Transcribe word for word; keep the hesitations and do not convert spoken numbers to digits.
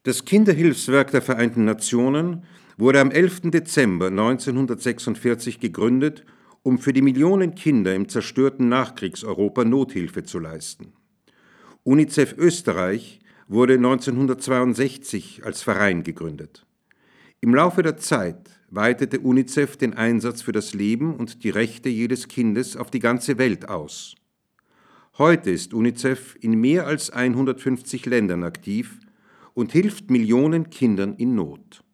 Das Kinderhilfswerk der Vereinten Nationen wurde am elften Dezember neunzehnhundertsechsundvierzig gegründet, um für die Millionen Kinder im zerstörten Nachkriegseuropa Nothilfe zu leisten. UNICEF Österreich wurde neunzehnhundertzweiundsechzig als Verein gegründet. Im Laufe der Zeit weitete UNICEF den Einsatz für das Leben und die Rechte jedes Kindes auf die ganze Welt aus. Heute ist UNICEF in mehr als hundertfünfzig Ländern aktiv und hilft Millionen Kindern in Not.